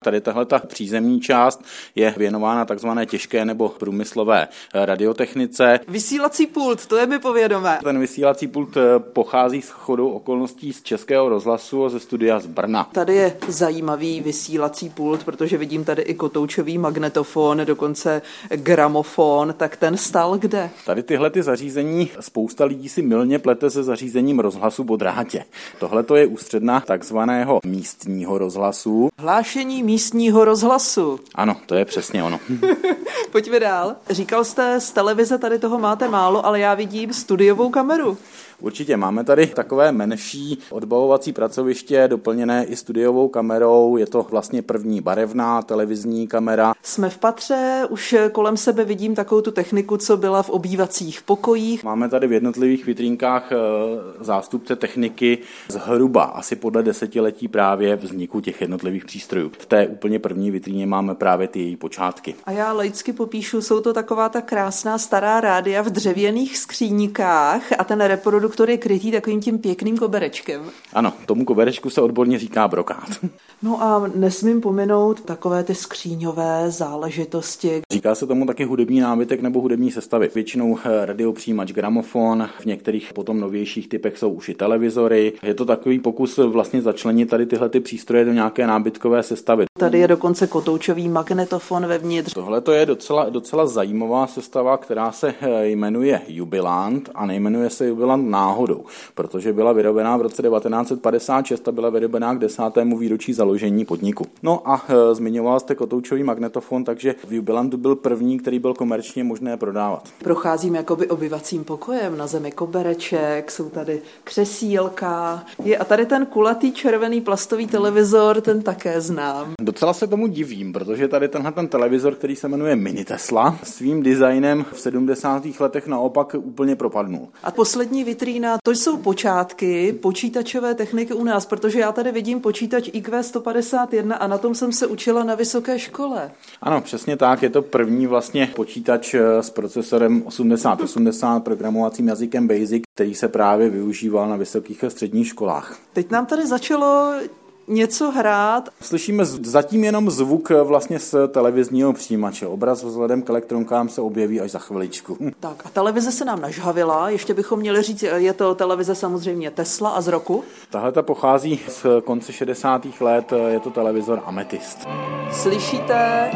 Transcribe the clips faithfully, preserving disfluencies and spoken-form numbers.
Tady tahle ta přízemní část je věnována takzvané těžké nebo průmyslové radiotechnice. Vysílací pult, to je mi povědomé. Ten vysílací pult pochází s shodou okolností z Českého rozhlasu a ze studia z Brna. Tady je zajímavý vysílací pult, protože vidím tady i kotoučový magnetofon, dokonce gramofon, tak ten stál kde? Tady tyhle ty zařízení spousta lidí si mylně plete se zařízením rozhlasu po drátě. Tohle to je ústředna takzvaného místního rozhlasu. Hlášení místního rozhlasu. Ano, to je přesně ono. Pojďme dál. Říkal jste, z televize tady toho máte málo, ale já vidím studiovou kameru. Určitě máme tady takové menší odbavovací pracoviště, doplněné i studiovou kamerou. Je to vlastně první barevná televizní kamera. Jsme v patře, už kolem sebe vidím takovou tu techniku, co byla v obývacích pokojích. Máme tady v jednotlivých vitrínkách zástupce techniky zhruba asi podle desetiletí právě vzniku těch jednotlivých přístrojů. V té úplně první vitríně máme právě ty její počátky. A já laicky popíšu, jsou to taková ta krásná stará rádia v dřevěných skříňkách a ten reproduktor je krytý takovým tím pěkným koberečkem. Ano, tomu koberečku se odborně říká brokát. No a nesmím pominout takové ty skříňové záležitosti. Říká se tomu taky hudební nábytek nebo hudební sestavy. Většinou radiopřijímač, gramofon, v některých potom novějších typech jsou už i televizory. Je to takový pokus vlastně začlenit tady tyhle ty přístroje do nějaké nábytkové sestavy. Tady je dokonce kotoučový magnetofon vevnitř. Tohle to je docela, docela zajímavá sestava, která se jmenuje Jubilant a nejmenuje se Jubilant náhodou, protože byla vyrobená v roce devatenáct set padesát šest a byla vyrobená k desátému výročí založení podniku. No a e, zmiňoval jste kotoučový magnetofon, takže v Jubilantu byl první, který byl komerčně možné prodávat. Procházím jakoby obyvacím pokojem, na zemi kobereček, jsou tady křesílka. Je, a tady ten kulatý červený plastový televizor, ten také znám. Docela se tomu divím, protože tady tenhle ten televizor, který se jmenuje Mini Tesla, svým designem v sedmdesátých letech naopak úplně propadnul. A poslední vitrína, to jsou počátky počítačové techniky u nás, protože já tady vidím počítač í kvé sto padesát jedna a na tom jsem se učila na vysoké škole. Ano, přesně tak, je to první vlastně počítač s procesorem osmdesát osmdesát, programovacím jazykem BASIC, který se právě využíval na vysokých a středních školách. Teď nám tady začalo něco hrát. Slyšíme zatím jenom zvuk vlastně z televizního přijímače. Obraz vzhledem k elektronkám se objeví až za chviličku. Tak a televize se nám nažhavila. Ještě bychom měli říct, je to televize samozřejmě Tesla a z roku? Tahle ta pochází z konce šedesátých let, je to televizor Amethyst. Slyšíte?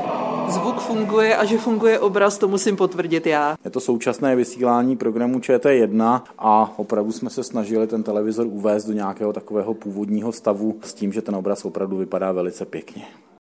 Zvuk funguje a že funguje obraz, to musím potvrdit já. Je to současné vysílání programu Č T jedna a opravdu jsme se snažili ten televizor uvést do nějakého takového původního stavu s tím, že ten obraz opravdu vypadá velice pěkně.